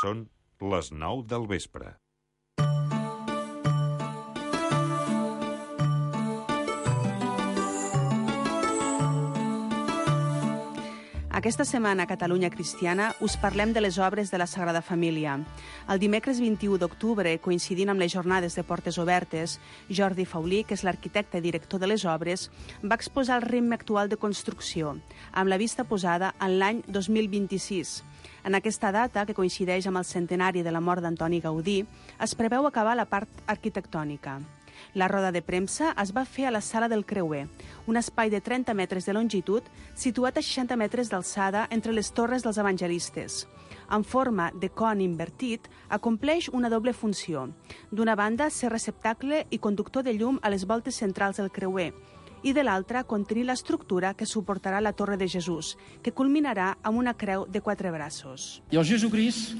són les 9 del vespre. Aquesta setmana a Catalunya Cristiana us parlem de les obres de la Sagrada Família. El dimecres 21 d'octubre, coincidint amb les jornades de Portes Obertes, Jordi Faulí, que és l'arquitecte i director de les obres, va exposar el ritme actual de construcció, amb la vista posada en l'any 2026. En aquesta data, que coincideix amb el centenari de la mort d'Antoni Gaudí, es preveu acabar la part arquitectònica. La roda de premsa es va fer a la Sala del Creuer, un espai de 30 metres de longitud situat a 60 metres d'alçada entre les torres dels evangelistes. En forma de con invertit, acompleix una doble funció. D'una banda, ser receptacle i conductor de llum a les voltes centrals del creuer, i de l'altra, contenir l'estructura que suportarà la Torre de Jesús, que culminarà amb una creu de 4 braços. I el Jesucrist,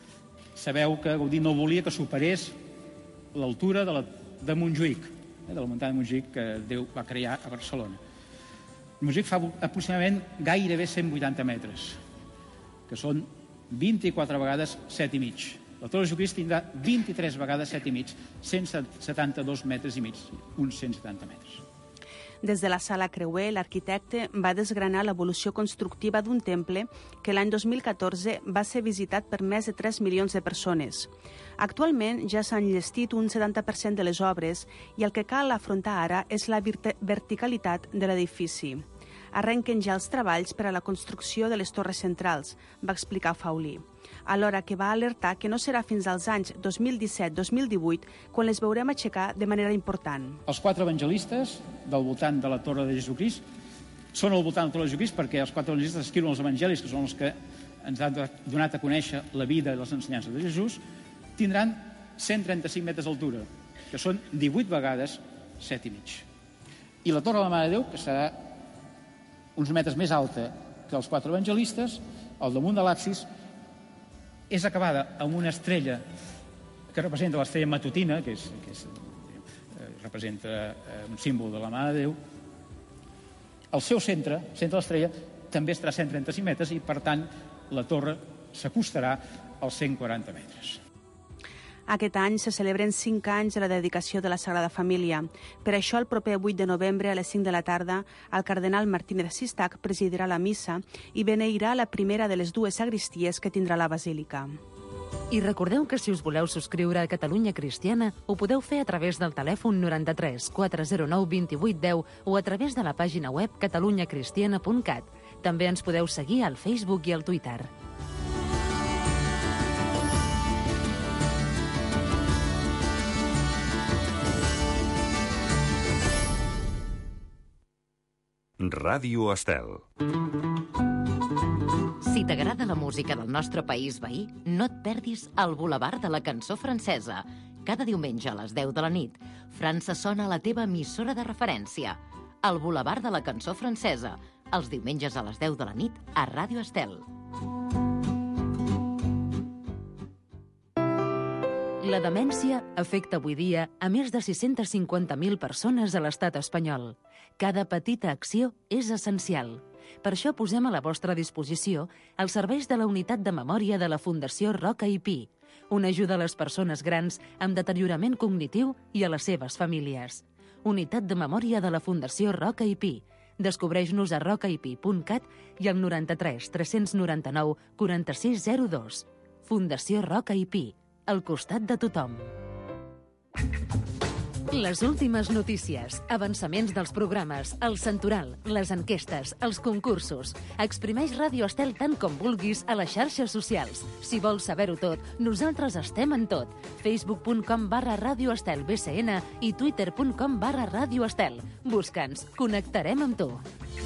sabeu que Gaudí no volia que superés l'altura de Montjuïc, de la muntanya de Montjuïc que Déu va crear a Barcelona. Montjuïc fa aproximadament gairebé 180 metres, que són 24 vegades 7,5. La Torre de Jesucrist tindrà 23 vegades 7,5, 172 metres i mig, uns 170 metres. Des de la Sala Creuer, l'arquitecte va desgranar l'evolució constructiva d'un temple que l'any 2014 va ser visitat per més de 3 milions de persones. Actualment ja s'ha enllestit un 70% de les obres i el que cal afrontar ara és la verticalitat de l'edifici. Arrenquen ja els treballs per a la construcció de les torres centrals, va explicar Faulí, alhora que va alertar que no serà fins als anys 2017-2018 quan les veurem aixecar de manera important. Els 4 evangelistes del voltant de la Torre de Jesucrist són al voltant de la Torre de Jesucrist perquè els 4 evangelistes escriuen els evangelis, que són els que ens han donat a conèixer la vida i les ensenyances de Jesús, tindran 135 metres d'altura, que són 18 vegades 7,5. I la Torre de la Mare de Déu, que serà uns metres més alta que els 4 evangelistes, al damunt de l'absis, és acabada amb una estrella que representa l'estrella matutina, que representa un símbol de la Mare de Déu. El seu centre de l'estrella, també estarà a 135 metres i, per tant, la torre s'acostarà als 140 metres. Aquest any se celebren 5 anys de la dedicació de la Sagrada Família. Per això, el proper 8 de novembre, a les 5 de la tarda, el cardenal Martínez Sistac presidirà la missa i beneirà la primera de les 2 sagristies que tindrà la basílica. I recordeu que si us voleu subscriure a Catalunya Cristiana, ho podeu fer a través del telèfon 93 409 2810 o a través de la pàgina web catalunyacristiana.cat. També ens podeu seguir al Facebook i al Twitter. Ràdio Estel. Si t'agrada la música del nostre país veí, no et perdis el Boulevard de la Cançó Francesa. Cada diumenge a les 10 de la nit, França sona a la teva emissora de referència. El Boulevard de la Cançó Francesa, els diumenges a les 10 de la nit a Ràdio Estel. La demència afecta avui dia a més de 650.000 persones a l'estat espanyol. Cada petita acció és essencial. Per això posem a la vostra disposició els serveis de la Unitat de Memòria de la Fundació Roca i Pi, una ajuda a les persones grans amb deteriorament cognitiu i a les seves famílies. Unitat de Memòria de la Fundació Roca i Pi. Descobreix-nos a rocaipi.cat i al 93 399 4602. Fundació Roca i Pi, al costat de tothom. Les últimes notícies, avançaments dels programes, el santoral, les enquestes, els concursos. Exprimeix Ràdio Estel tant com vulguis a les xarxes socials. Si vols saber-ho tot, nosaltres estem en tot. facebook.com/Ràdio Estel BCN i twitter.com/Ràdio Estel. Busca'ns, connectarem amb tu.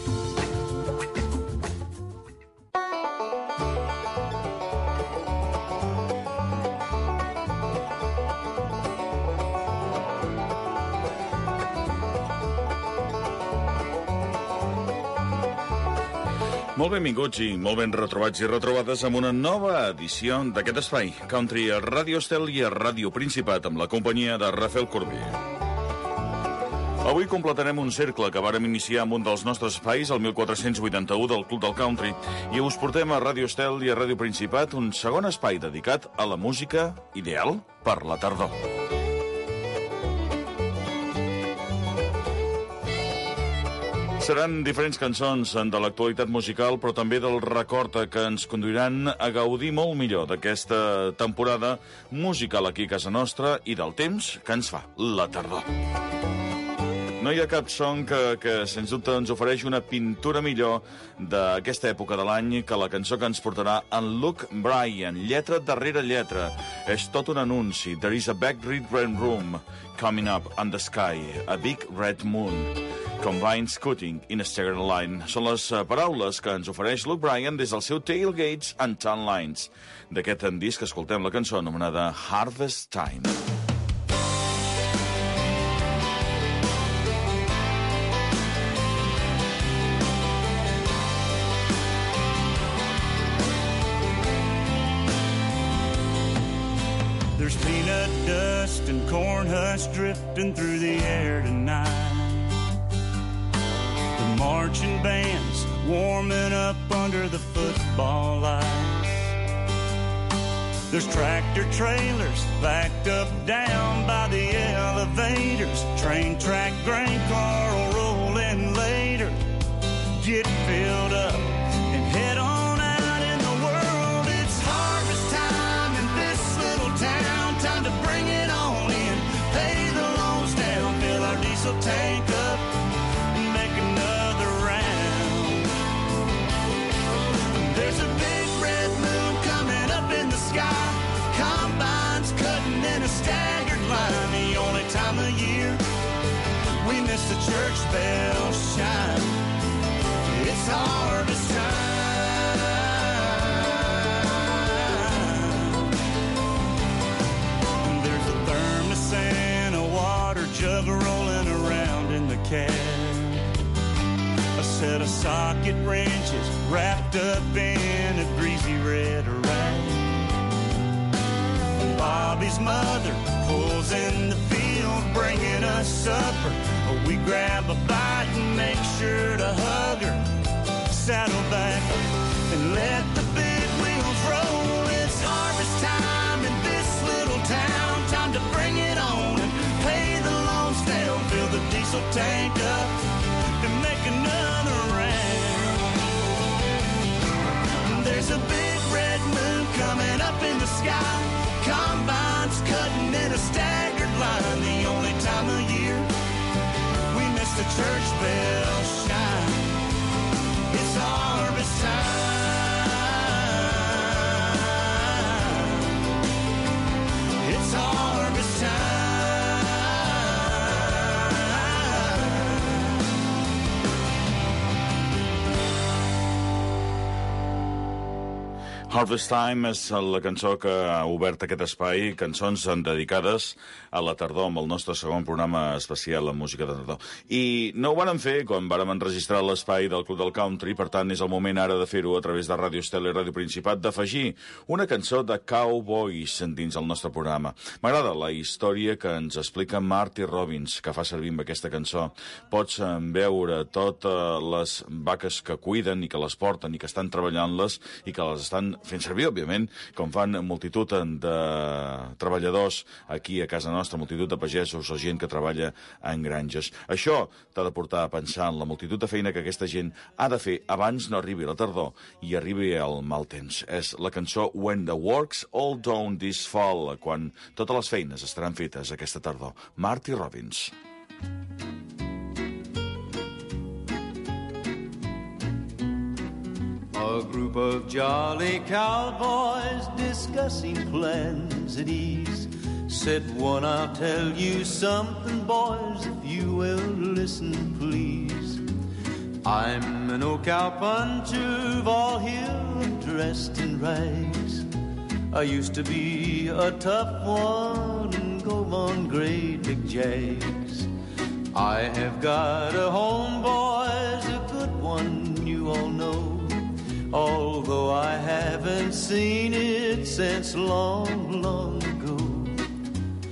Molt benvinguts i molt ben retrobats i retrobades amb una nova edició d'aquest espai, Country a Ràdio Estel i a Ràdio Principat, amb la companyia de Rafael Corbí. Avui completarem un cercle que vàrem iniciar amb un dels nostres espais, el 1481 del Club del Country, i us portem a Ràdio Estel i a Ràdio Principat un segon espai dedicat a la música ideal per la tardor. Seran diferents cançons de l'actualitat musical, però també del record que ens conduiran a gaudir molt millor d'aquesta temporada musical aquí a casa nostra i del temps que ens fa la tardor. No hi ha cap son que sens dubte ens ofereix una pintura millor d'aquesta època de l'any que la cançó que ens portarà en Luke Bryan, lletra darrere lletra. És tot un anunci. There is a big red room coming up on the sky, a big red moon. Combined scooting in a staggered line. Són les paraules que ens ofereix Luke Bryan des del seu Tailgates and Tan Lines. D'aquest disc escoltem la cançó anomenada Harvest Time. There's peanut dust and corn husks drifting through the air tonight. The marching band's warming up under the football lights. There's tractor trailers backed up down by the elevators. Train track grain car will roll in later. Get filled up and head on out in the world. It's harvest time in this little town. Time to bring it on in. Pay the loans down. Fill our diesel tank up. Make another round. There's a big red moon coming up in the sky. Combines cutting in a staggered line. The only time of year we miss the church bells shine. It's harvest time. There's a thermos and a water jug rolling around in the cab. A set of socket wrenches wrapped up in a greasy red rag. Bobby's mother pulls in the field, bringing us supper. We grab a bite and make sure to hug her. Saddle back and let the big wheels roll. It's harvest time in this little town. Time to bring it on and pay the loans down. Fill the diesel tank up and make another round. There's a big red moon coming up in the sky. Combines cutting in a staggered line. The only time of year we miss the church bells shine. It's harvest time. It's harvest time. Harvest Time és la cançó que ha obert aquest espai, cançons dedicades a la tardor, amb el nostre segon programa especial, la música de tardor. I no ho vàrem fer quan vàrem enregistrar l'espai del Club del Country, per tant és el moment ara de fer-ho a través de Ràdio Estel i Ràdio Principat, d'afegir una cançó de Cowboys dins el nostre programa. M'agrada la història que ens explica Marty Robbins, que fa servir amb aquesta cançó. Pots veure totes les vaques que cuiden i que les porten i que estan treballant-les i que les estan fent servir, òbviament, com fan multitud de treballadors aquí a casa nostra, multitud de pagesos o gent que treballa en granges. Això t'ha de portar a pensar en la multitud de feina que aquesta gent ha de fer abans no arribi la tardor i arribi el mal temps. És la cançó When the Work's All Done This Fall, quan totes les feines estaran fetes aquesta tardor. Marty Robbins. A group of jolly cowboys discussing plans at ease. Said one, I'll tell you something, boys, if you will listen, please. I'm an old cowpuncher of all hill, dressed in rags. I used to be a tough one and go on great big jags. I have got a home, boys, a good one, you all know. Although I haven't seen it since long, long ago. I'm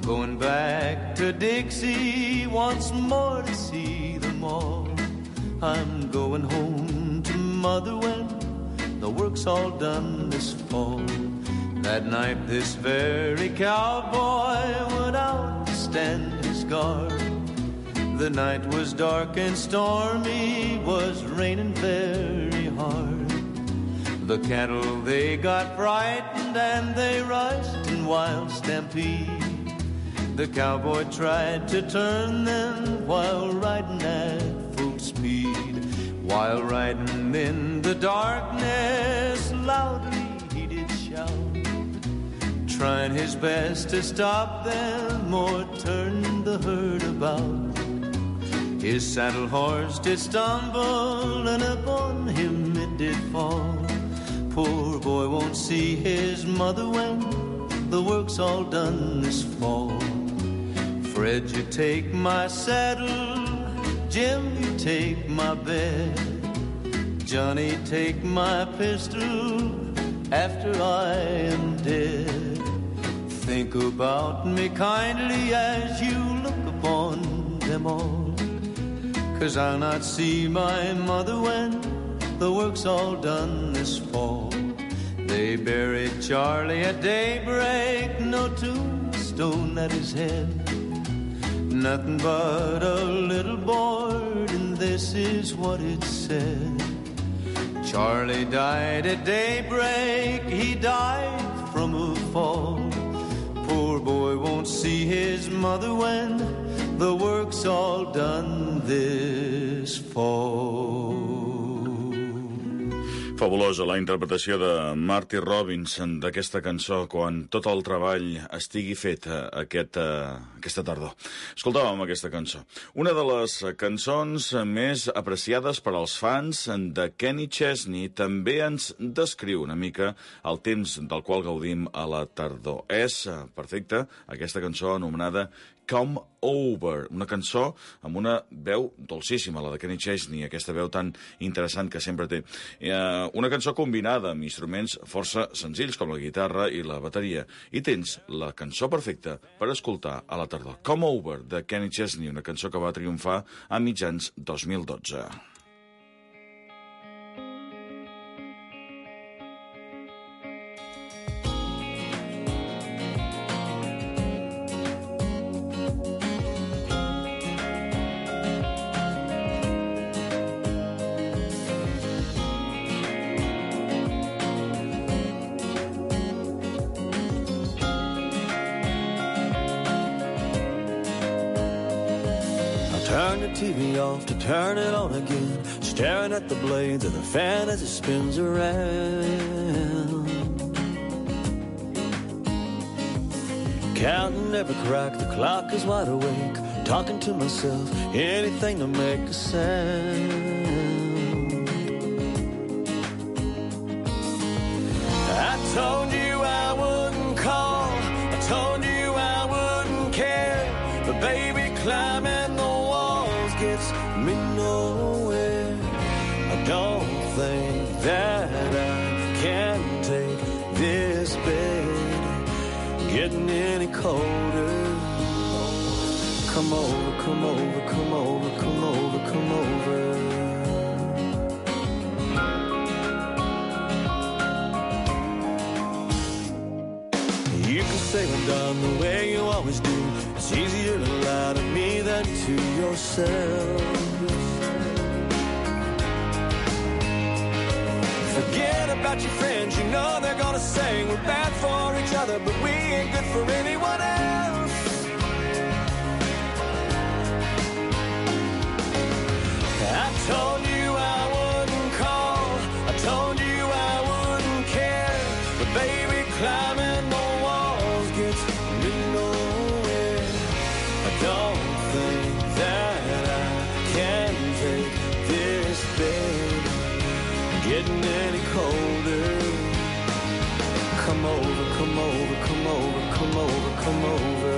Going back to Dixie once more to see them all. I'm going home to Mother when the work's all done this fall. That night this very cowboy went out to stand his guard. The night was dark and stormy, was raining very hard. The cattle, they got frightened and they rushed in wild stampede. The cowboy tried to turn them while riding at full speed. While riding in the darkness, loudly he did shout, trying his best to stop them or turn the herd about. His saddle horse did stumble and upon him it did fall. Poor boy won't see his mother when the work's all done this fall. Fred, you take my saddle, Jim, you take my bed, Johnny, take my pistol after I am dead. Think about me kindly as you look upon them all, 'cause I'll not see my mother when the work's all done this fall. They buried Charlie at daybreak, no tombstone at his head, nothing but a little board, and this is what it said. Charlie died at daybreak, he died from a fall. Poor boy won't see his mother when the work's all done this fall. Fabulosa la interpretació de Marty Robinson d'aquesta cançó quan tot el treball estigui fet aquesta tardor. Escoltàvem aquesta cançó. Una de les cançons més apreciades per als fans de Kenny Chesney, també ens descriu una mica el temps del qual gaudim a la tardor. És perfecta aquesta cançó anomenada Come Over, una cançó amb una veu dolcíssima, la de Kenny Chesney, aquesta veu tan interessant que sempre té. Una cançó combinada amb instruments força senzills com la guitarra i la bateria. I tens la cançó perfecta per escoltar a la tardor. Come Over, de Kenny Chesney, una cançó que va triomfar a mitjans 2012. Turn the TV off to turn it on again, staring at the blades of the fan as it spins around. Counting every crack, the clock is wide awake, talking to myself, anything to make a sound. I told you I wouldn't call, I told you I wouldn't care, but baby, climbing the gets me nowhere. I don't think that I can take this bed getting any colder. Come over, come over, come over, come over, come over. You can say we're done the way you always do. It's easier to lie to me than to yourself. Forget about your friends, you know they're gonna say we're bad for each other, but we ain't good for anyone else. I told you I wouldn't call, I told you I wouldn't care, but baby, climbing the walls gets me nowhere. I don't think that I can take this bed getting any colder. Come over, come over, come over, come over, come over.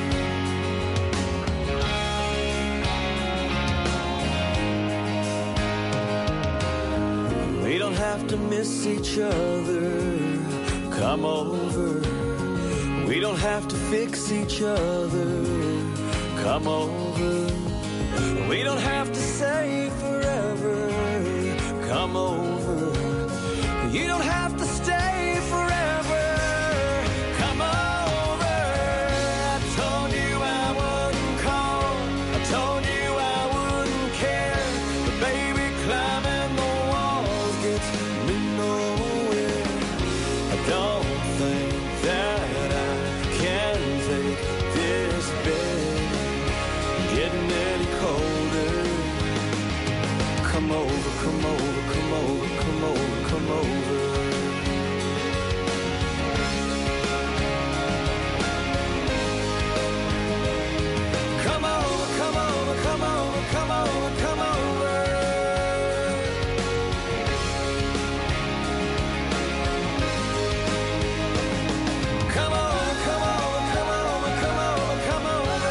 We don't have to miss each other. Come over. We We don't have to fix each other. Come over. We don't have to say forever. Come over. You don't have to stay forever. Come over. I told you I wouldn't call. I told you I wouldn't care. But baby, climbing the walls gets me nowhere. I don't think that I can take this bed getting any colder. Come over, come over, come over, come over, come over. Come over, come over, come over, come over, come over. Come over, come over, come over, come over, come over.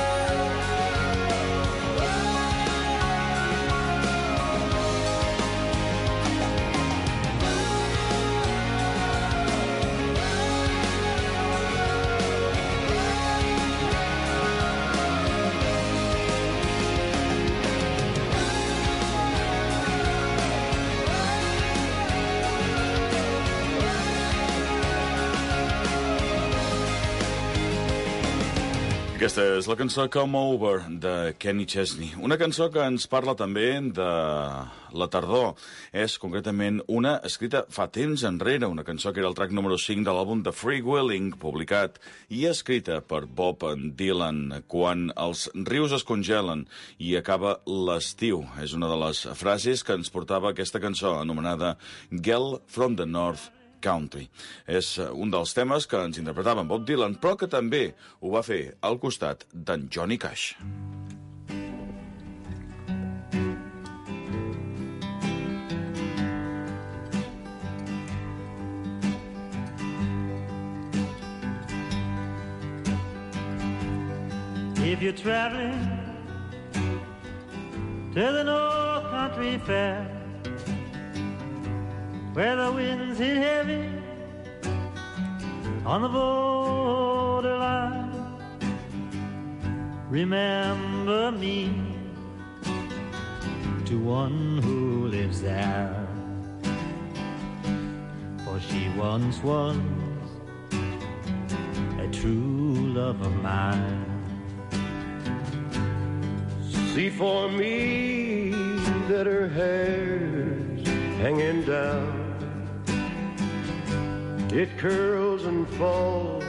Aquesta és la cançó Come Over, de Kenny Chesney. Una cançó que ens parla també de la tardor. És concretament una escrita fa temps enrere, una cançó que era el track número 5 de l'àlbum de Freewheeling, publicat i escrita per Bob Dylan quan els rius es congelen i acaba l'estiu. És una de les frases que ens portava aquesta cançó, anomenada Girl from the North Country. És un dels temes que ens interpretava Bob Dylan, però que també ho va fer al costat d'en Johnny Cash. If you're traveling to the North Country Fair, where the winds hit heavy on the borderline, remember me to one who lives there, for she once was a true love of mine. See for me that her hair's hanging down, it curls and falls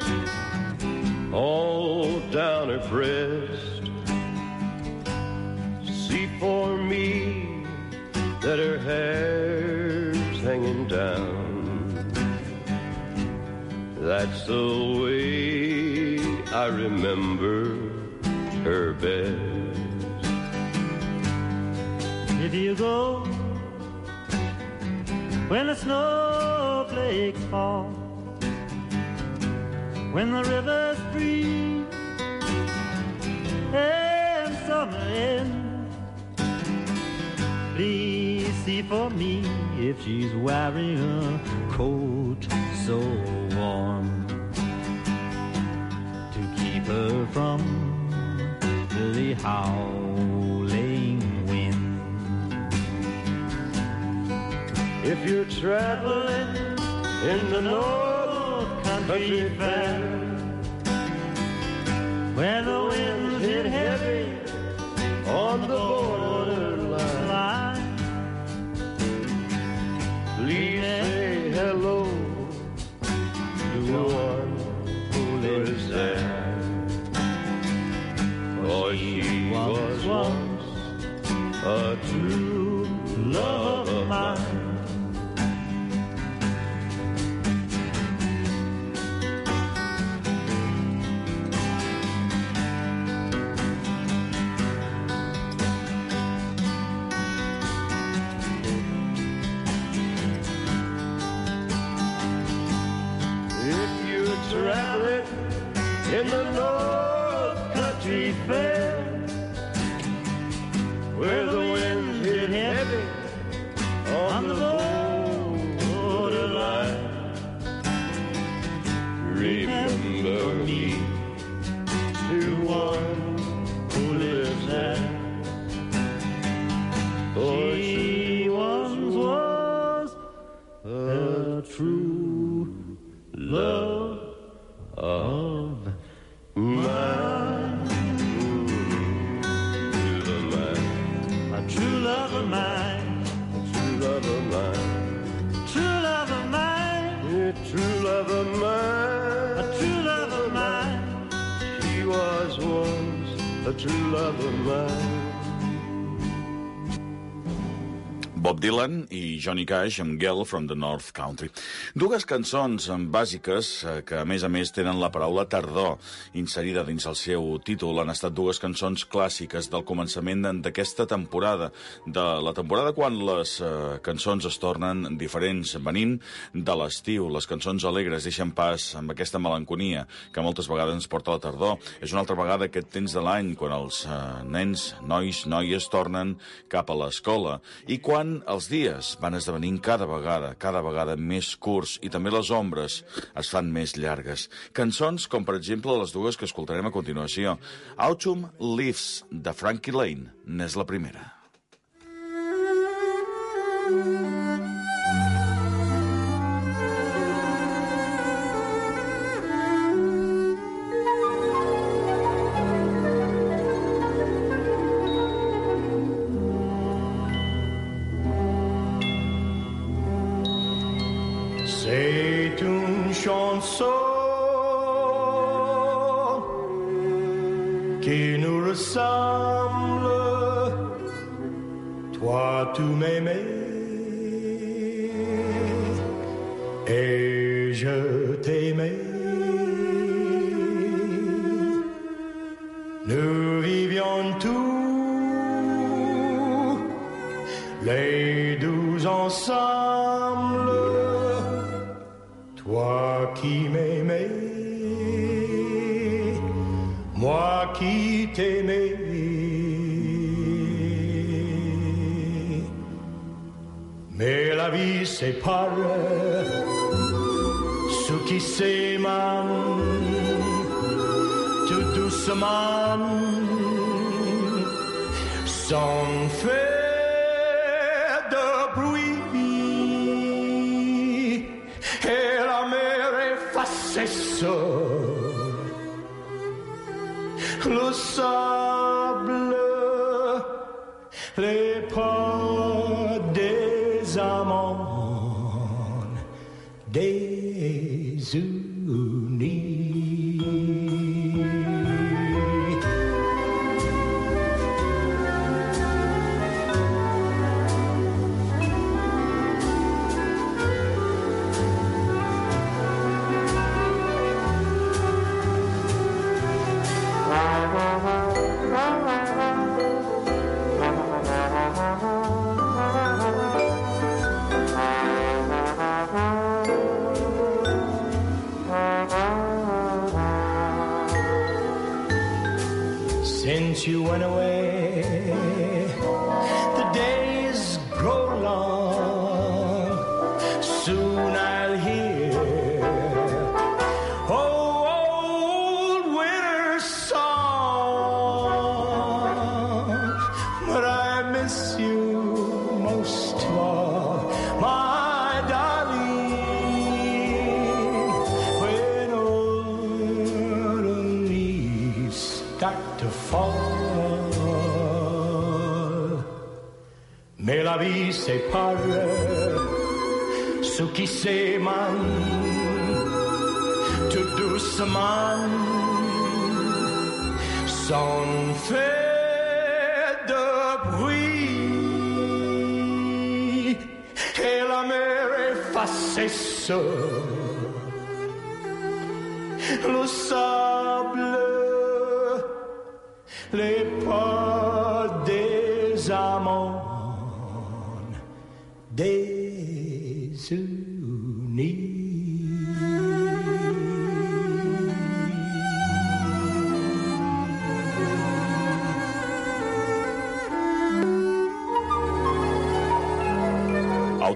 all down her breast. See for me that her hair's hanging down. That's the way I remember her best. If you go when the snowflakes fall, when the rivers freeze and summer ends, please see for me if she's wearing a coat so warm to keep her from the howling wind. If you're traveling in the North Country Fair, where the winds hit heavy on the borderline, please say hello to one who lives there, for she was once a true love of mine. Traveling in the North Country Fair, where the winds hit heavy on the borderline, remember me to one who lives there. For she once was a true love of mine. A true love of mine. A true love of mine. True love of mine. A true love of mine. A true love of mine. She was once a true love of mine. Bob Dylan i Johnny Cash amb Girl from the North Country. Dues cançons bàsiques que, a més, tenen la paraula tardor inserida dins el seu títol. Han estat dues cançons clàssiques del començament d'aquesta temporada, de la temporada quan les cançons es tornen diferents, venint de l'estiu. Les cançons alegres deixen pas amb aquesta melanconia que moltes vegades ens porta a la tardor. És una altra vegada aquest temps de l'any quan els nens, nois, noies tornen cap a l'escola i quan els dies van esdevenint cada vegada més curts i també les ombres es fan més llargues. Cançons com, per exemple, les dues que escoltarem a continuació. Autumn Leaves, de Frankie Lane, n'és la primera. C'est une chanson qui nous ressemble. Toi, tu m'aimais et je t'aimais. Nous vivions tous les deux ensemble. Toi qui m'aimais, moi qui t'aimais. Mais la vie sépare ceux qui s'aiment tout doucement, sans faire de bruit. Le sable, les pas des amants désunis. Since you went away, the days grow long. Soon I'll hear old winter song. But I miss you most of all, my darling. When autumn leaves start to fall, mais la vie sépare ceux qui s'aiment tout doucement, sans faire de bruit, et la mer efface le sable, les pas des amants désunis.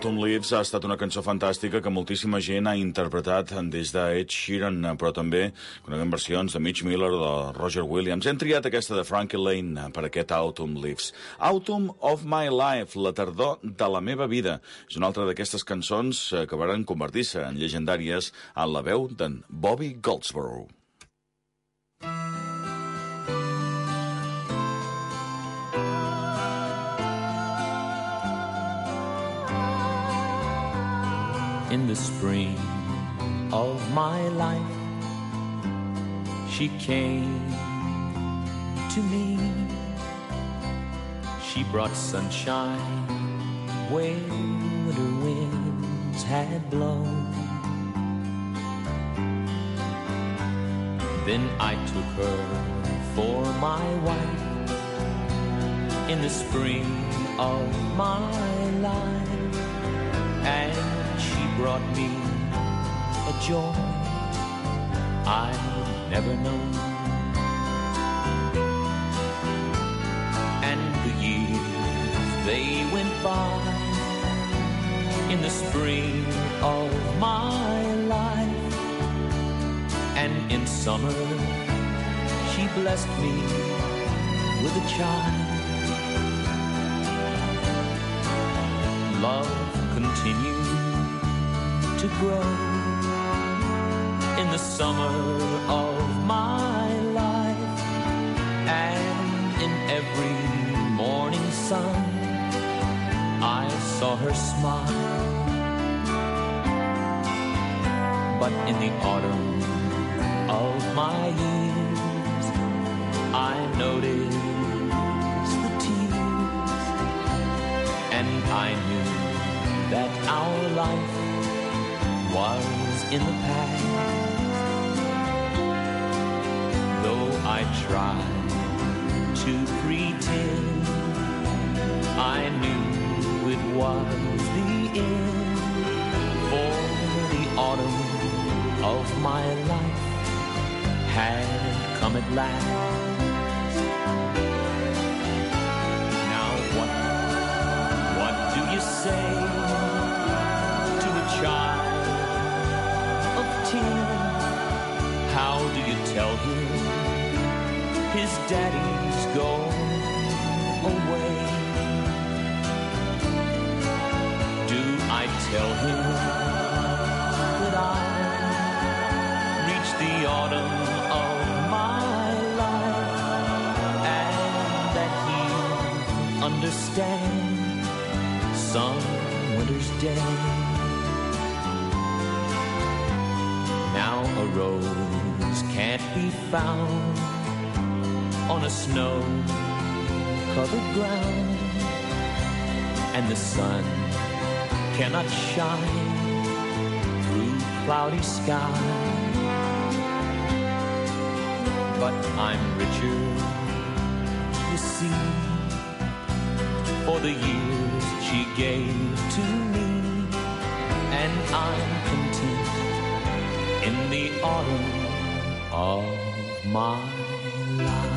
Autumn Leaves ha estat una cançó fantàstica que moltíssima gent ha interpretat des d'Ed Sheeran, però també coneguem versions de Mitch Miller, de Roger Williams. Hem triat aquesta de Frankie Lane per aquest Autumn Leaves. Autumn of My Life, la tardor de la meva vida. És una altra d'aquestes cançons que van convertir-se en llegendàries en la veu d'en Bobby Goldsboro. In the spring of my life, she came to me. She brought sunshine where winter winds had blown. Then I took her for my wife in the spring of my life, and she brought me a joy I'd never known. And the years, they went by in the spring of my life, and in summer she blessed me with a child. Love continued to grow in the summer of my life, and in every morning sun I saw her smile. But in the autumn of my years I noticed the tears, and I knew that our life was in the past. Though I tried to pretend, I knew it was the end, for the autumn of my life had come at last. Now what do you say to a child of 10? How do you tell him his daddy's gone away? Do I tell him that I reached the autumn of my life, and that he'll understand some winter's day? Now a rose can't be found on a snow-covered ground, and the sun cannot shine through cloudy skies. But I'm richer, you see, for the years she gave to me, and I'm content in the autumn of my life.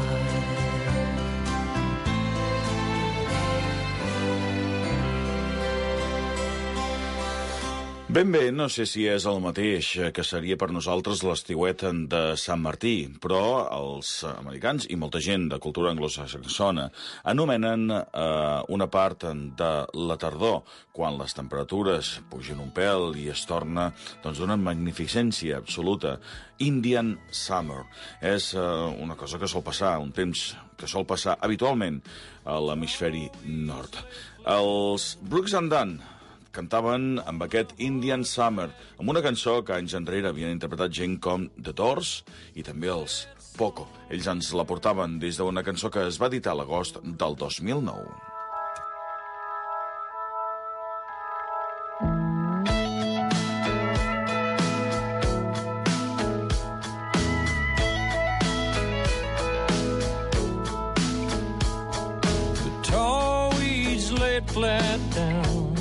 Ben bé, no sé si és el mateix que seria per nosaltres l'estiuet de Sant Martí, però els americans i molta gent de cultura anglosaxona anomenen una part de la tardor, quan les temperatures pugen un pèl i es torna d'una magnificència absoluta, Indian Summer. És una cosa que sol passar, un temps que sol passar habitualment a l'hemisferi nord. Els Brooks and Dunn cantaven amb aquest Indian Summer, amb una cançó que anys enrere havien interpretat gent com The Doors i també els Poco. Ells ens la portaven des d'una cançó que es va editar a l'agost del 2009. The tall weeds laid flat down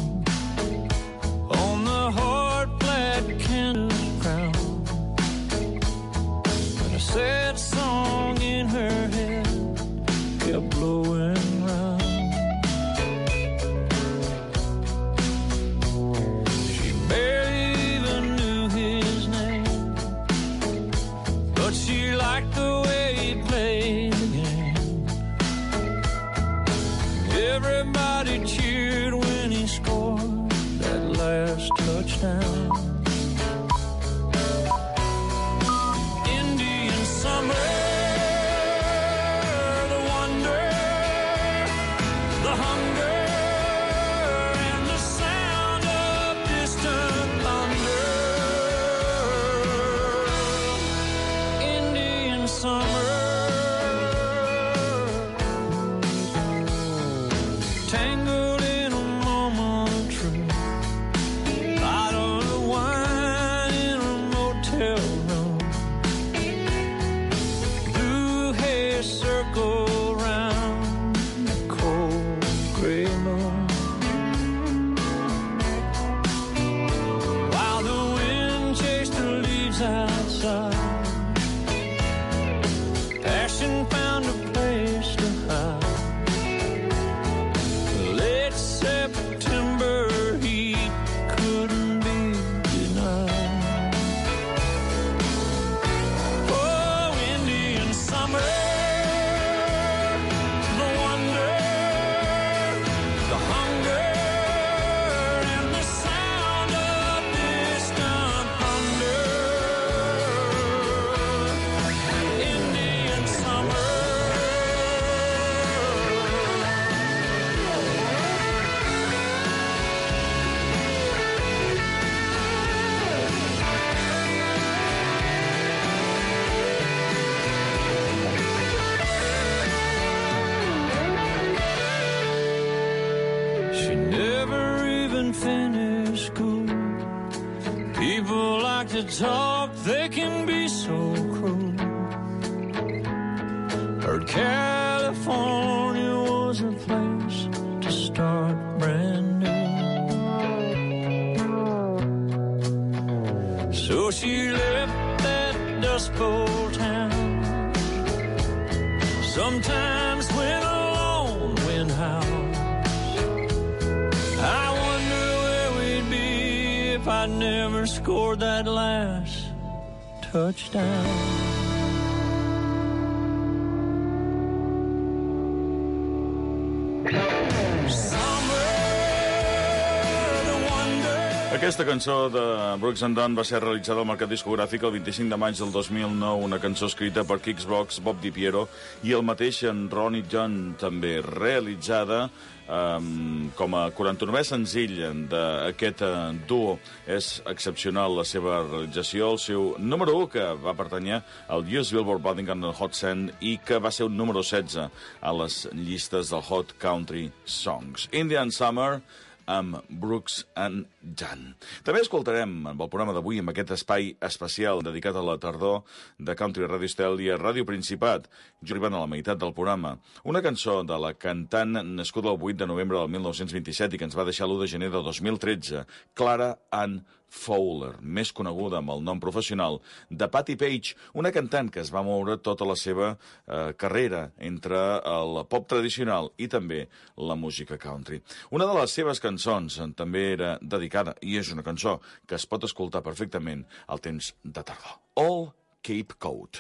sad song in her head kept blowing round. but she liked the way he played the game. Everybody cheered when he scored that last touchdown. Indian summer, the wonder, the hunger, and the sound of distant thunder. Indian summer, tangled in a moment of truth, bottle of wine in a motel room, blue hair circle round the cold gray moon, while the wind chased the leaves outside. Passion found a place to hide. Late September heat couldn't be denied. Oh, Indian summer, the wonder, the hunger, and the sound of distant thunder. Indian summer. She never even finished school. People like to talk, they can be so cruel. Heard California was a place to start brand new. So she left that Dust Bowl town. Sometimes when a lone wind howls, I wonder where we'd be if I never scored that last touchdown. Aquesta cançó de Brooks and Dunn va ser realitzada al mercat discogràfic el 25 de maig del 2009, una cançó escrita per Kix Brooks, Bob DiPiero i el mateix en Ronnie John, també realitzada com a 49è senzill d'aquest duo. És excepcional la seva realització, el seu número 1, que va pertànyer al US Billboard Budding and Hot 100 i que va ser un número 16 a les llistes del Hot Country Songs. Indian Summer, amb Brooks and Dunn. També escoltarem en el programa d'avui, amb aquest espai especial dedicat a la tardor de Country Radio Estel i a Ràdio Principat, jo arribant a la meitat del programa, una cançó de la cantant nascuda el 8 de novembre del 1927 i que ens va deixar l'1 de gener de 2013, Clara Ann Fowler, més coneguda amb el nom professional de Patti Page, una cantant que es va moure tota la seva carrera entre el pop tradicional i també la música country. Una de les seves cançons també era dedicada, i és una cançó que es pot escoltar perfectament al temps de tardor. All Cape Cod.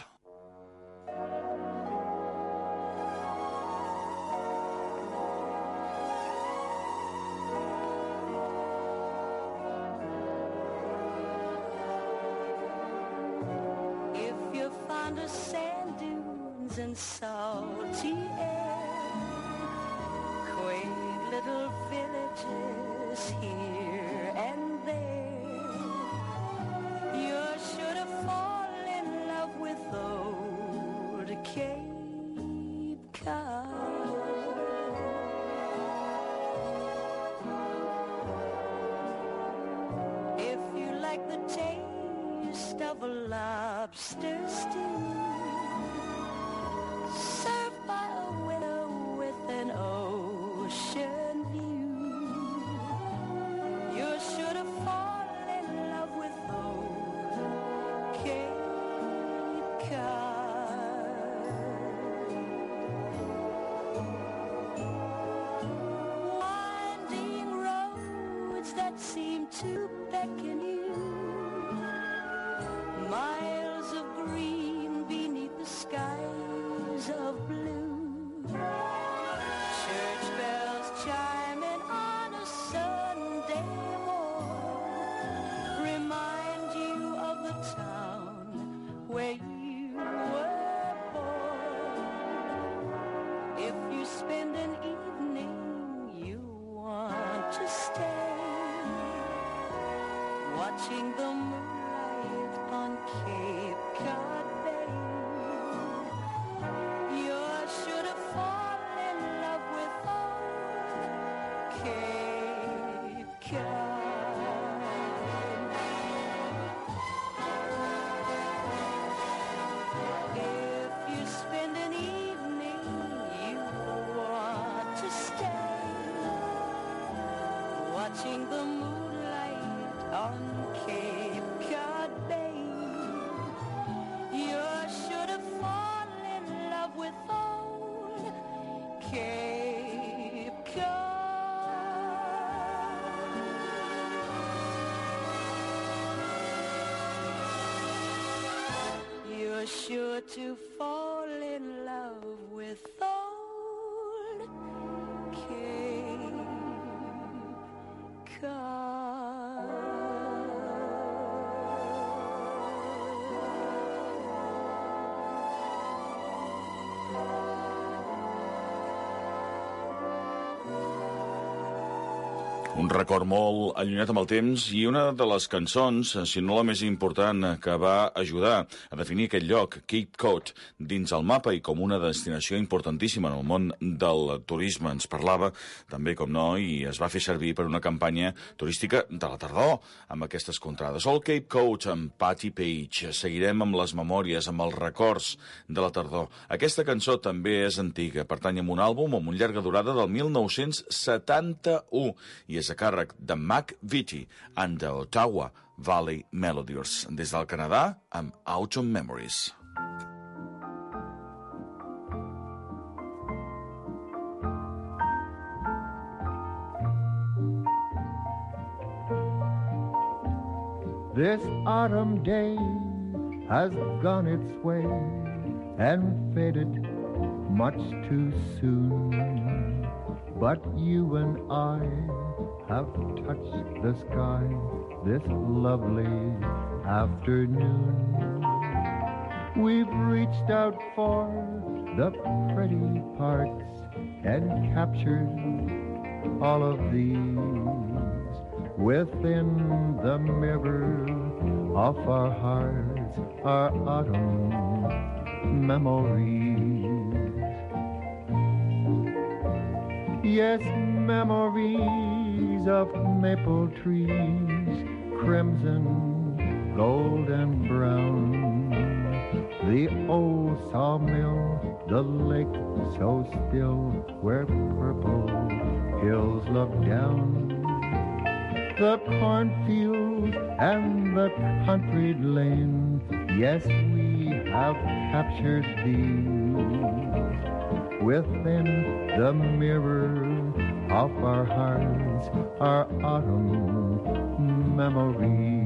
Under sand dunes and salty air, quaint little villages here and there, you're sure to fall in love with old Cape Cod. If you like the taste of a lobster stew, served by a widow with an ocean view, you're sure to fall in love with old Cape Cod. Winding roads that seem to beckon you, miles of green where you were born. If you spend an evening you want to stay, watching the moonlight on Cape Cod Bay, you're sure to fall in love with old Cape Cod. If you spend an evening you want to stay, watching the moonlight on Cape Cod Bay, you're sure to fall in love with old Cape Cod. You're sure to fall in love with old Cape Cod. Un record molt allunyat amb el temps i una de les cançons, si no la més important, que va ajudar a definir aquest lloc, Cape Cod, dins el mapa i com una destinació importantíssima en el món del turisme. Ens parlava també, com no, i es va fer servir per una campanya turística de la tardor amb aquestes contrades. All Cape Cod amb Patti Page. Seguirem amb les memòries, amb els records de la tardor. Aquesta cançó també és antiga, pertany a un àlbum amb una llarga durada del 1971 i és a càrrec de Mac Vitti and the Ottawa Valley Melodies. Des del Canadà, amb Autumn Memories. This autumn day has gone its way and faded much too soon. But you and I have touched the sky this lovely afternoon. We've reached out for the pretty parts and captured all of these within the mirror of our hearts, our autumn memories. Yes, memories of maple trees, crimson, gold and brown. The old sawmill, the lake so still, where purple hills look down. The cornfield and the country lane, yes, we have captured these within the mirror of our hearts, our autumn memories.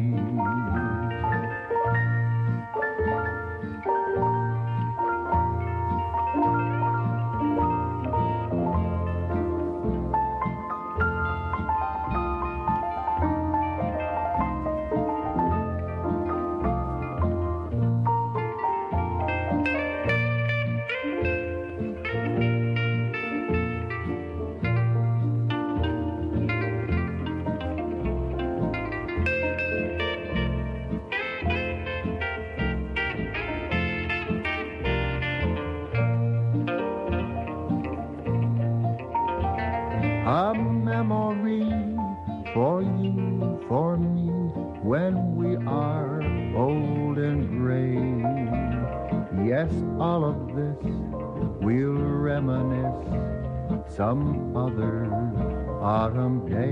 A memory for you, for me, when we are old and gray. Yes, all of this we'll reminisce some other autumn day.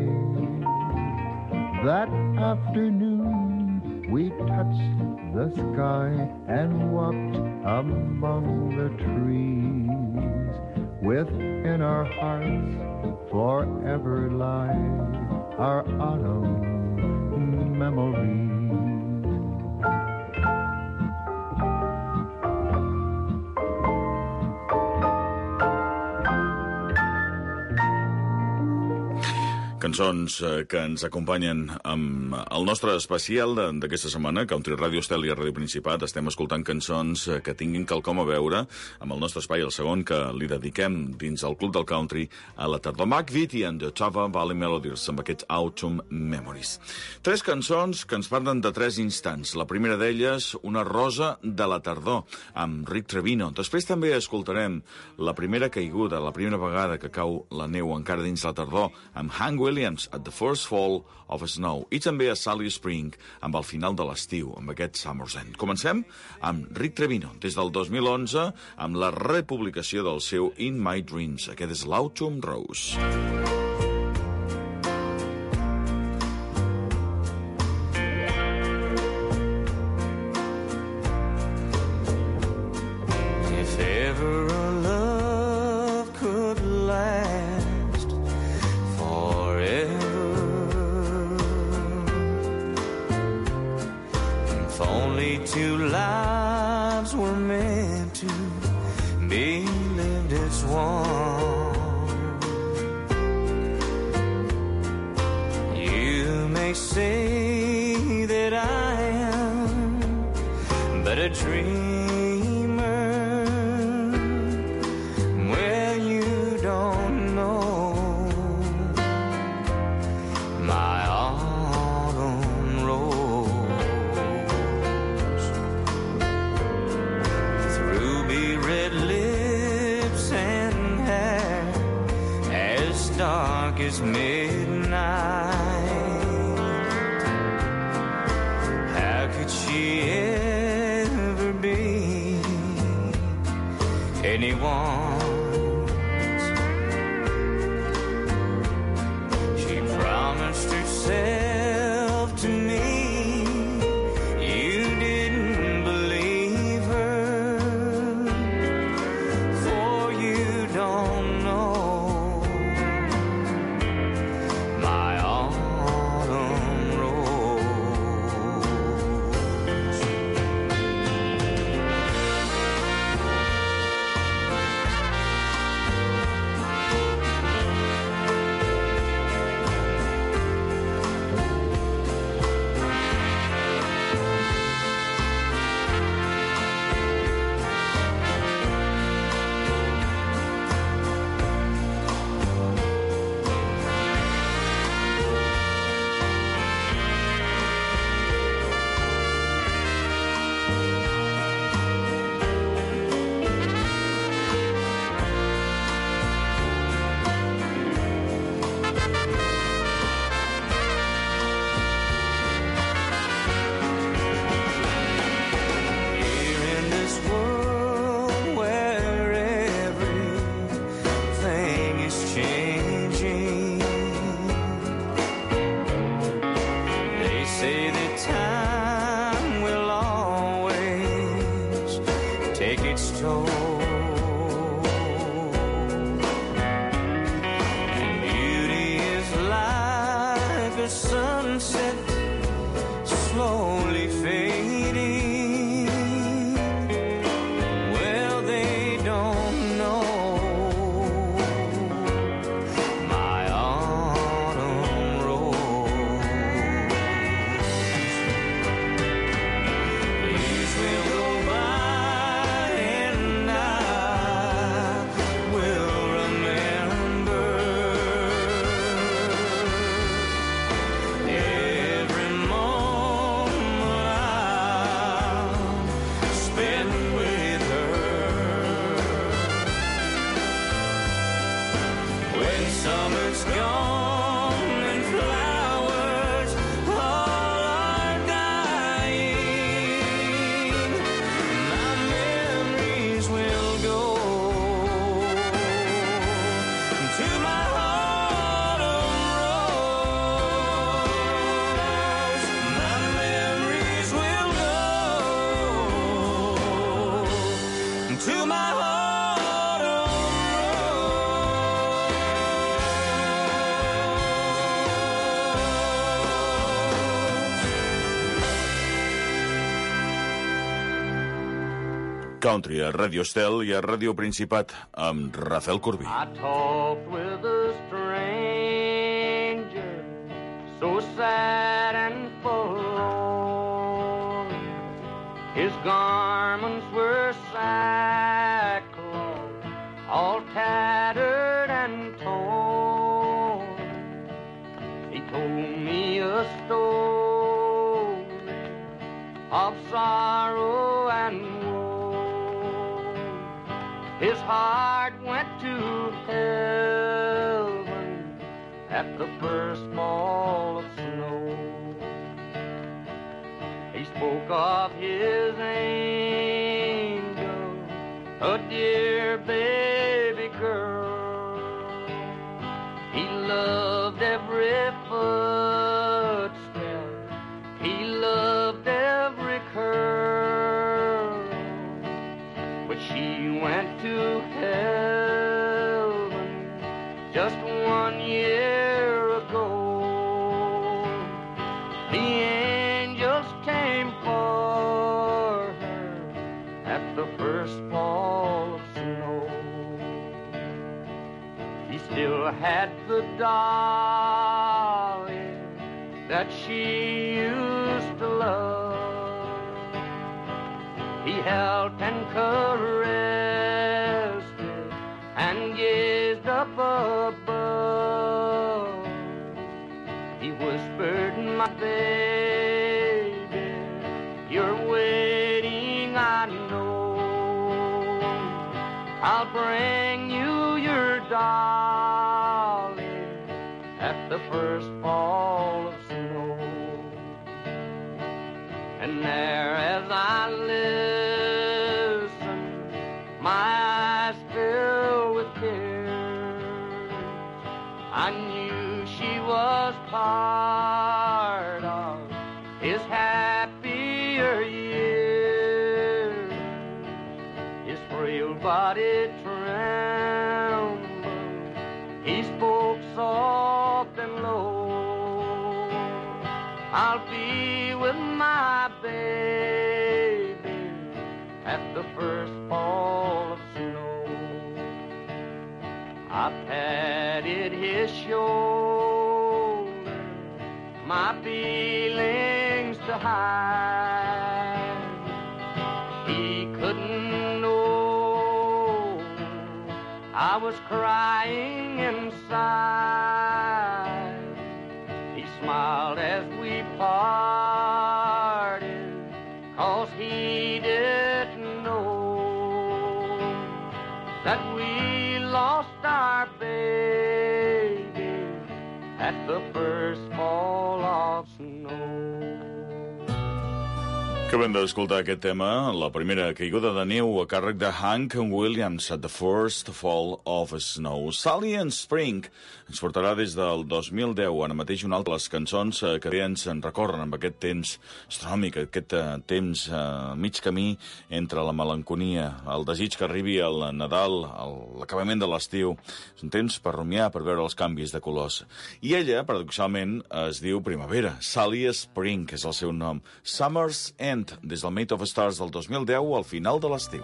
That afternoon we touched the sky and walked among the trees. Within our hearts forever lie our autumn memories. Cançons que ens acompanyen amb el nostre especial d'aquesta setmana, Country Radio Estel i Ràdio Principat. Estem escoltant cançons que tinguin quelcom a veure amb el nostre espai, el segon que li dediquem dins el Club del Country a la tardor. Mark Vitti and the Tava Valley Melodies, amb aquests Autumn Memories. 3 cançons que ens parlen de 3 instants. La primera d'elles, Una rosa de la tardor, amb Rick Trevino. Després també escoltarem la primera caiguda, la primera vegada que cau la neu encara dins la tardor, amb Hank Williams, At the First Fall of Snow, i també a Sally Spring, amb el final de l'estiu, amb aquest Summer's End. Comencem amb Rick Trevino, des del 2011, amb la republicació del seu In My Dreams. Aquest és l'Autumn Rose. If ever a love could last forever, if only 2 lives were meant to be lived as one, you may say that I am but a dreamer. Well, you don't know my autumn rose, with ruby red lips and hair as dark as midnight. How could she ever be anyone's? She promised herself to me. You didn't believe her, for you don't know my autumn rose. Sunset slowly fading. Well, they don't know my autumn rose. Days will go by and I will remember every moment I've spent with her. When summer's gone and flowers all are dying, my memories will go to my autumn rose. My memories will go to my autumn Country a Ràdio Estel i a Ràdio Principat amb Rafael Corbí. I talked with a stranger so sad and forlorn. His garments were sackcloth, all tattered and torn. He told me a story of sorrow and woe. His heart went to heaven at the first fall of snow. He spoke of his angel, a dear baby girl. He loved every footstep, he loved every curl. But she went to heaven just 1 year ago. The angels came for her at the first fall of snow. He still had the dolly that she used to love. He held and caressed it and gazed up above. He whispered, my baby, you're waiting, I know. I'll bring you your dolly at the first fall of snow. And there as I listened, my eyes filled with tears. I knew she was part of his happier years. His frail body trembled, he spoke soft and low. I'll be with my baby at the first fall of snow. I patted his shoulder, my feelings to hide. He couldn't know I was crying inside. He smiled as we parted, 'cause he didn't know that we lost our baby at the first fall of snow. Acabem d'escoltar aquest tema, la primera caiguda de neu a càrrec de Hank Williams, at the first fall of snow. Sally and Spring ens portarà des del 2010, ara mateix una altra de les cançons que bé ens en recorren amb aquest temps astronòmic, aquest temps mig camí entre la melanconia, el desig que arribi al Nadal, l'acabament de l'estiu. És un temps per rumiar, per veure els canvis de colors. I ella, paradoxalment, es diu Primavera. Sally Spring és el seu nom. Summer's End, des del Made of Stars del 2010 al final de l'estiu.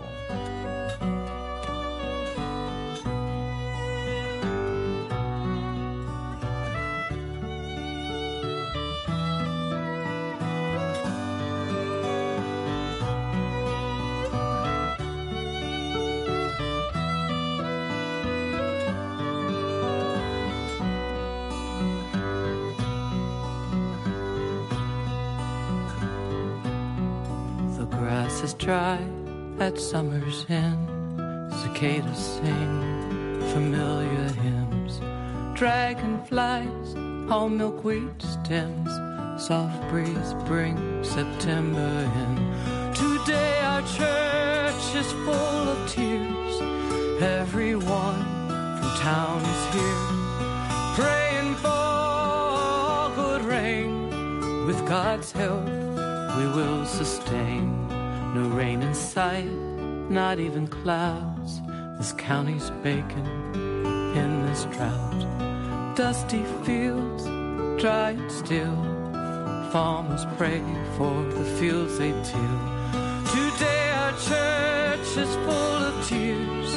Is dry at summer's end. Cicadas sing familiar hymns. Dragonflies all milkweed stems. Soft breeze bring September in. Today our church is full of tears. Everyone from town is here, praying for good rain. With God's help we will sustain. No rain in sight, not even clouds. This county's baking in this drought. Dusty fields, dry and still. Farmers pray for the fields they till. Today our church is full of tears.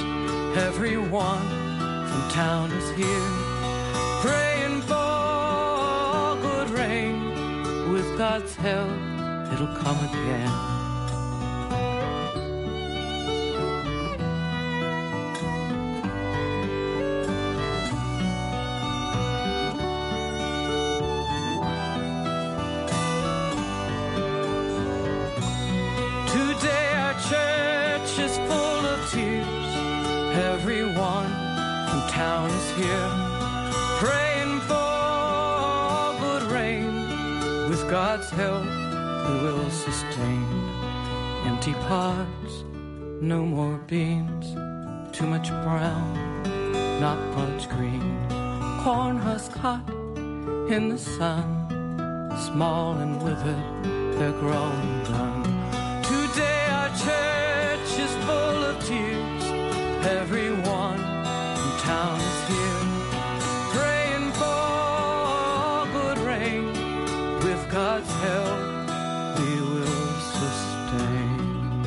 Everyone from town is here, praying for good God's help, it'll come again. Today our church is full of tears. Everyone from town is here, praying for good rain. With God's help, we will sustain. Empty pots, no more beans. Too much brown, not much green. Corn husk hot in the sun, small and withered, they're growing done. Today our church is full of tears. Everyone in town is here, praying for good rain. With God's help, we will sustain.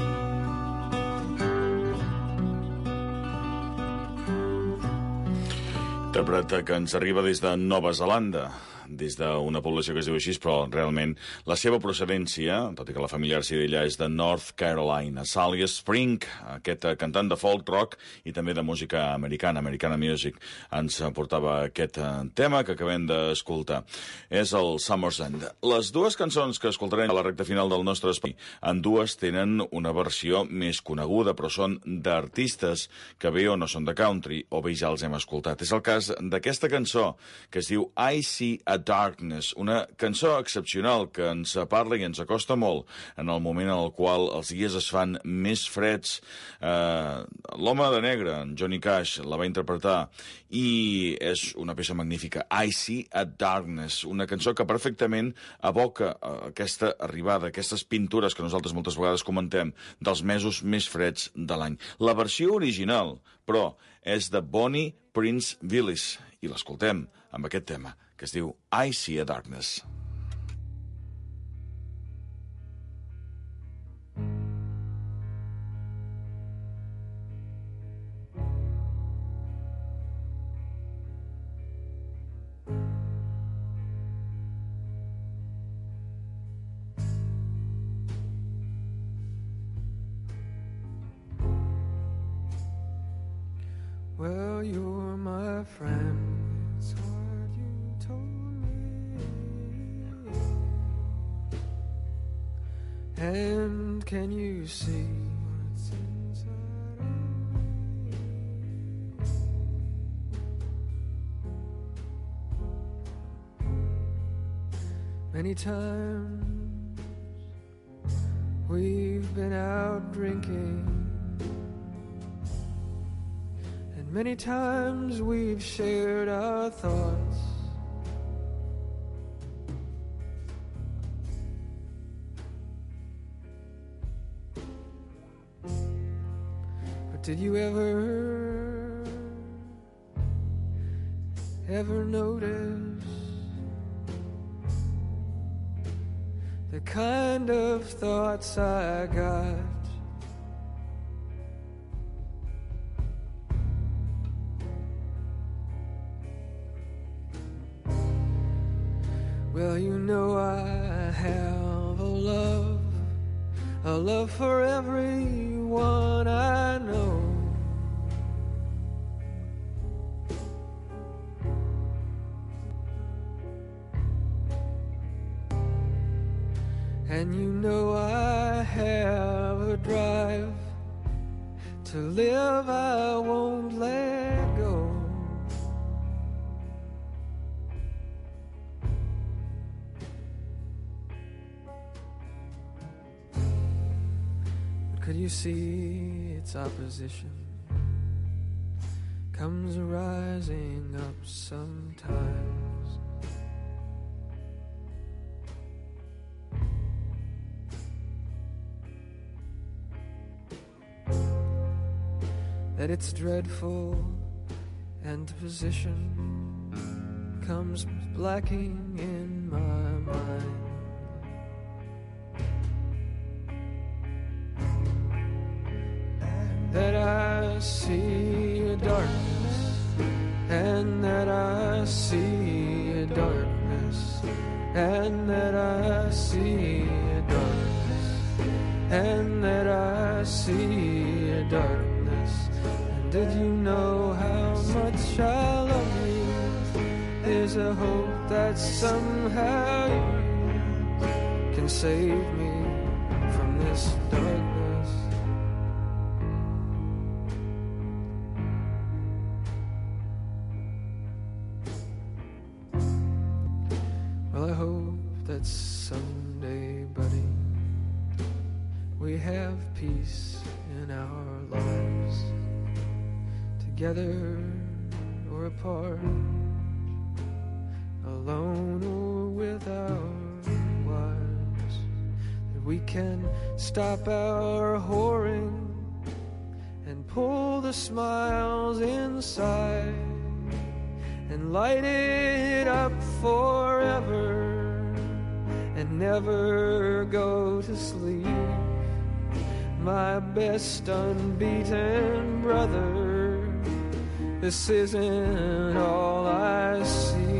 Interpreta que ens arriba des de Nova Zelanda, des d'una població que es diu així, però realment la seva procedència, tot i que la família d'ella és de North Carolina. Sally Spring, aquest cantant de folk rock i també de música americana, Americana Music, ens portava aquest tema que acabem d'escoltar. És el Summer's End. Les dues cançons que escoltarem a la recta final del nostre espai, en dues tenen una versió més coneguda, però són d'artistes que bé o no són de country, o bé ja els hem escoltat. És el cas d'aquesta cançó que es diu I See a Darkness, una cançó excepcional que ens parla i ens acosta molt en el moment en el qual els dies es fan més freds. L'home de negre, en Johnny Cash, la va interpretar i és una peça magnífica. I See a Darkness, una cançó que perfectament evoca aquesta arribada, aquestes pintures que nosaltres moltes vegades comentem dels mesos més freds de l'any. La versió original, però, és de Bonnie Prince Billis i l'escoltem amb aquest tema que es diu I See a Darkness. Well, you're my friend. It's what you told me. And can you see what's inside of me? Many times we've been out drinking. Many times we've shared our thoughts. But did you ever notice the kind of thoughts I got? Well, you know I have a love for everyone I know. And you know I have a drive to live I won't let go. Could you see its opposition comes rising up sometimes? That its dreadful antiposition comes blacking in my mind. That I see a darkness, and that I see a darkness, and that I see darkness. And did you know how much I love you? There's a hope that somehow you can save me from this darkness. Well, I hope that someday, buddy, we have peace in our lives, together or apart, alone or with our wives, that we can stop our whoring and pull the smiles inside and light it up forever and never go to sleep. My best unbeaten brother, this isn't all I see.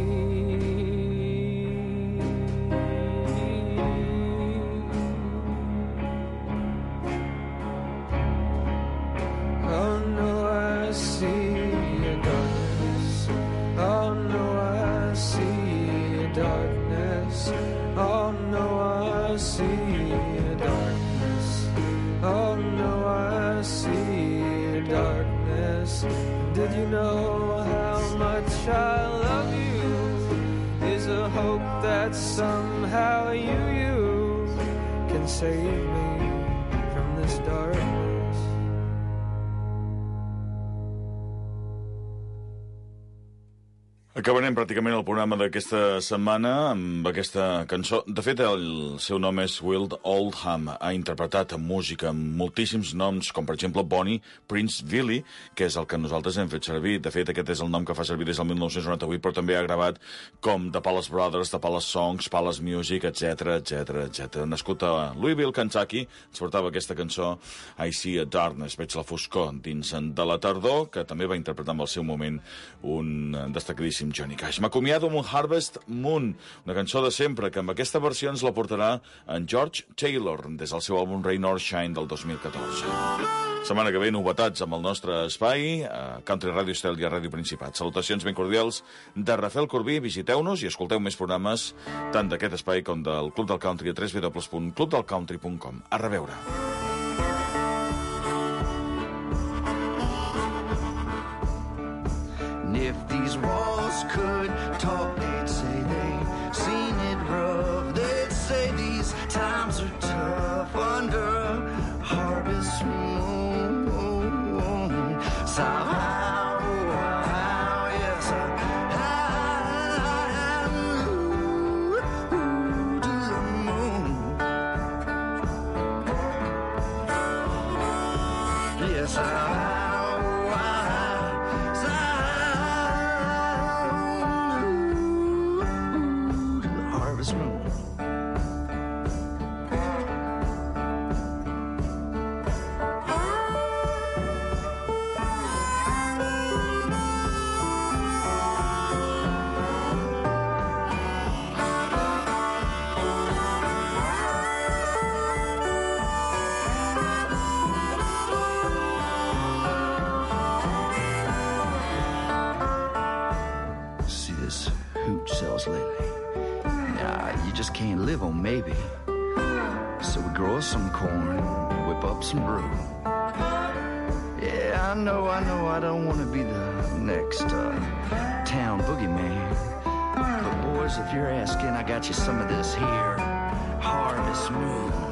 Oh no, I see a darkness. Oh no, I see a darkness. Oh no, I see a darkness. Oh no, I see a darkness. Did you know how much I love you? Is a hope that somehow you can save me from this darkness. Acabarem pràcticament el programa d'aquesta setmana amb aquesta cançó. De fet, el seu nom és Will Oldham. Ha interpretat música amb moltíssims noms, com per exemple Bonnie Prince Billy, que és el que nosaltres hem fet servir. De fet, aquest és el nom que fa servir des del 1998, però també ha gravat com The Palace Brothers, The Palace Songs, Palace Music, etc. Nascut a Louisville, Kentucky, ens portava aquesta cançó I See a Darkness, veig la foscor dins de la tardor, que també va interpretar en el seu moment un destacadíssim Johnny Cash. M'acomiado amb un Harvest Moon, una cançó de sempre, que amb aquesta versió ens la portarà en George Taylor, des del seu àlbum Rain or Shine del 2014. Setmana que ve, novetats amb el nostre espai, a Country Radio Estel i a Ràdio Principat. Salutacions ben cordials de Rafael Corbí, visiteu-nos i escolteu més programes tant d'aquest espai com del Club del Country a www.clubdelcountry.com. A reveure. And if these walls could talk, they'd say they've seen it rough. They'd say these times are tough under a harvest moon. So how, yes, to the moon. Yes, can't live on maybe. So we grow us some corn, whip up some brew. Yeah, I know, I don't want to be the next town boogeyman. But boys, if you're asking, I got you some of this here Harvest Moon.